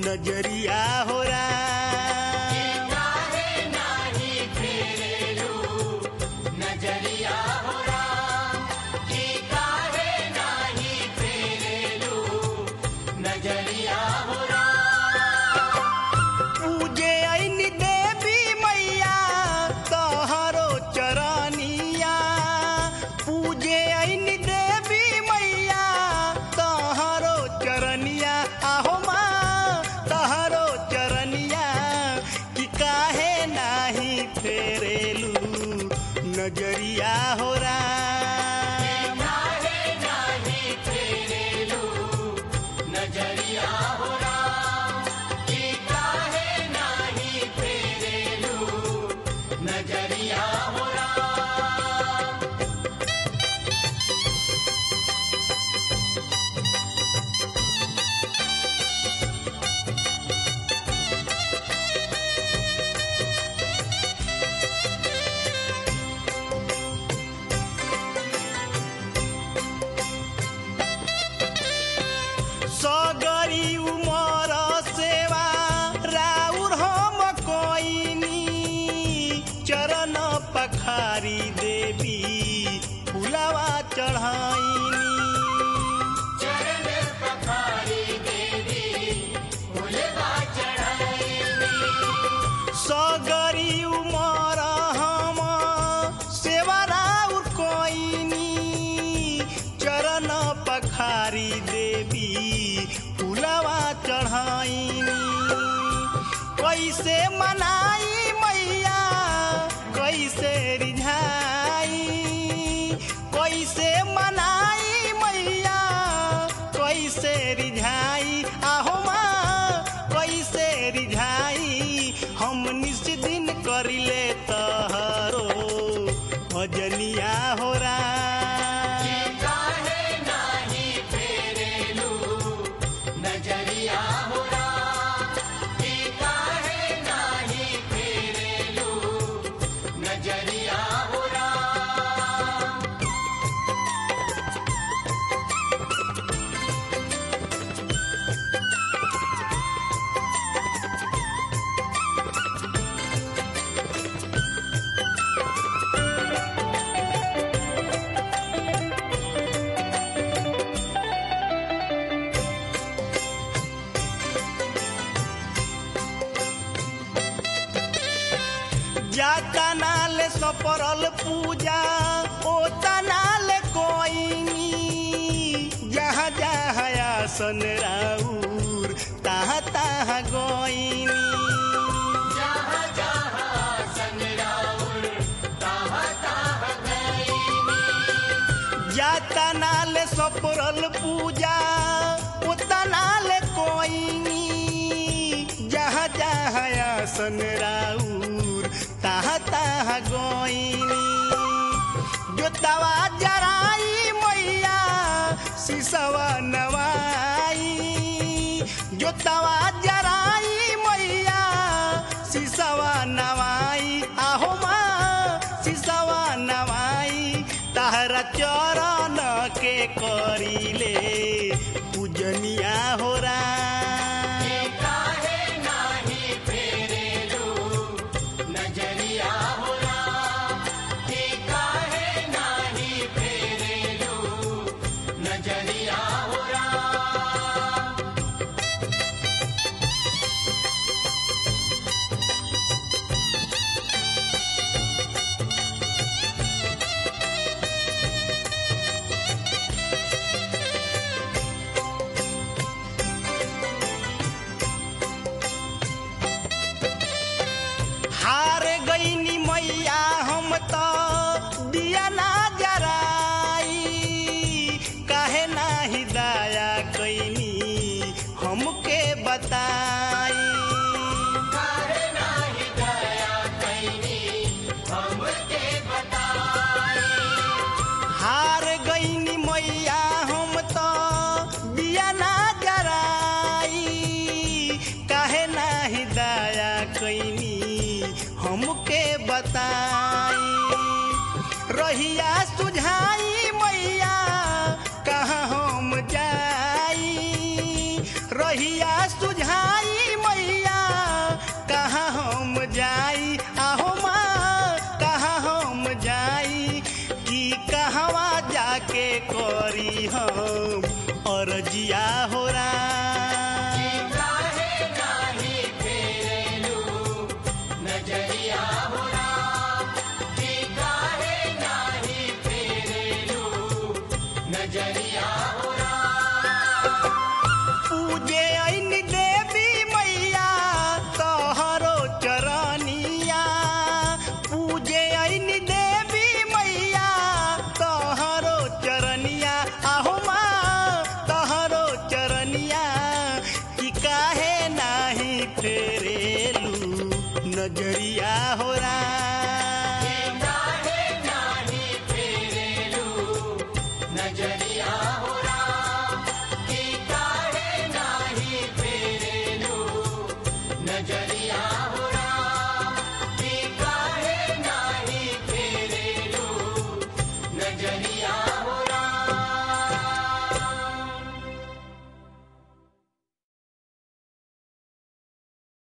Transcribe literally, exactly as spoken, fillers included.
नजरिया हो पूजे ऐनी देवी मैया तोहरो चरनिया, पूजे ऐनी देवी मैया तोहरो चरनिया, आहो माँ तोहरो चरनिया कि काहे नाही फेरेलू नजरिया हो सगरी उमर सेवा राउर हम कोइनी, चरण पखारी देवी फुलवा चढ़ाइनी, चरण पखारी देवी फुलवा चढ़ाइनी। सगरी उमर हम सेवा राउर कोइनी, चरण पखारी देवी फुलवा चढ़ाइनी। कैसे मनाई मैया कैसे रिझाई, कैसे मनाई मैया कैसे रिझाई, आहो माँ कैसे रिझाई। हम निस दिन करिले तहरो भजनिया हो जाता नाल सपरल पूजा ओता नाल कोइनी, जहाँ जहाँ आसन राउर तहाँ तहाँ गोइनी, जहाँ जहाँ आसन राउर तहाँ तहाँ गइनी। जाता नाल सपरल पूजा ओता नाल कोइनी, जहाँ जहाँ आसन राउर तहाँ तहाँ गोइनी। जोतवा जराई मैया सिसवा नवाई, जोतवा जराई मैया सिसवा नवाई, आहो माँ सिसवा नवाई। तहरा चरण के करिले पूजनिया हो हार गईनी मैया हम तो दिया ना जराई, काहे नाही दया कैनी हमके बताई, काहे नाही दया कैनी हमके बताई। हार गईनी मैया हम तो दिया ना जराई, काहे नाही दया कैनी हमके बताई। रहिया सुझाई मैया कहाँ हम जाई, रहिया सुझाई फेरेलू नजरिया हो राम। काहे नाही फेरेलू नजरिया हो राम, कि काहे नाही फेरेलू नजरिया हो